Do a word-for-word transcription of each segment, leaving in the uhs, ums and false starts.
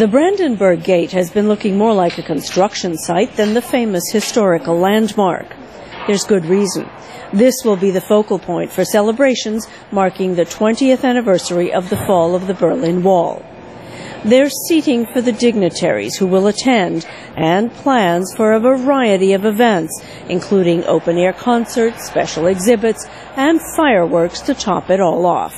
The Brandenburg Gate has been looking more like a construction site than the famous historical landmark. There's good reason. This will be the focal point for celebrations marking the twentieth anniversary of the fall of the Berlin Wall. There's seating for the dignitaries who will attend and plans for a variety of events, including open-air concerts, special exhibits, and fireworks to top it all off.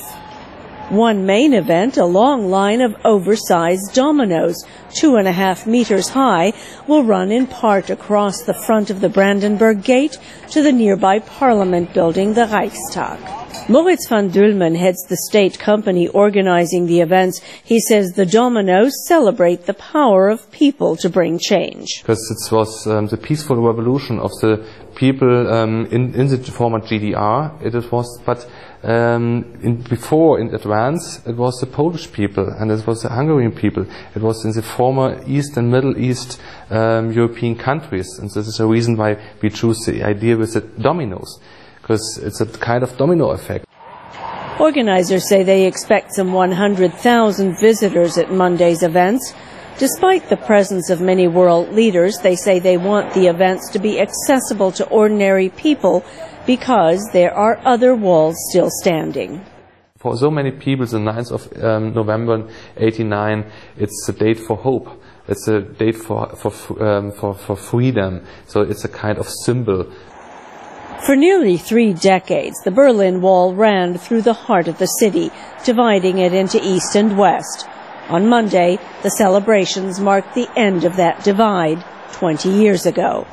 One main event, a long line of oversized dominoes, two and a half meters high, will run in part across the front of the Brandenburg Gate to the nearby Parliament building, the Reichstag. Moritz van Dülmen heads the state company organizing the events. He says the dominoes celebrate the power of people to bring change. Because it was um, the peaceful revolution of the people um, in, in the former G D R. It was, but um, in, before, in advance, it was the Polish people and it was the Hungarian people. It was in the former East and Middle East um, European countries, and this is the reason why we choose the idea with the dominoes. Because it's a kind of domino effect. Organizers say they expect some one hundred thousand visitors at Monday's events. Despite the presence of many world leaders, they say they want the events to be accessible to ordinary people because there are other walls still standing. For so many people, the ninth of um, November eighty-nine, it's a date for hope. It's a date for, for, um, for, for freedom. So it's a kind of symbol. For nearly three decades, the Berlin Wall ran through the heart of the city, dividing it into east and west. On Monday, the celebrations marked the end of that divide twenty years ago.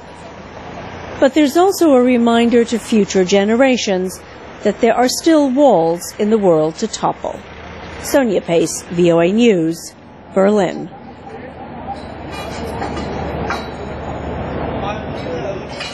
But there's also a reminder to future generations that there are still walls in the world to topple. Sonia Pace, V O A News, Berlin.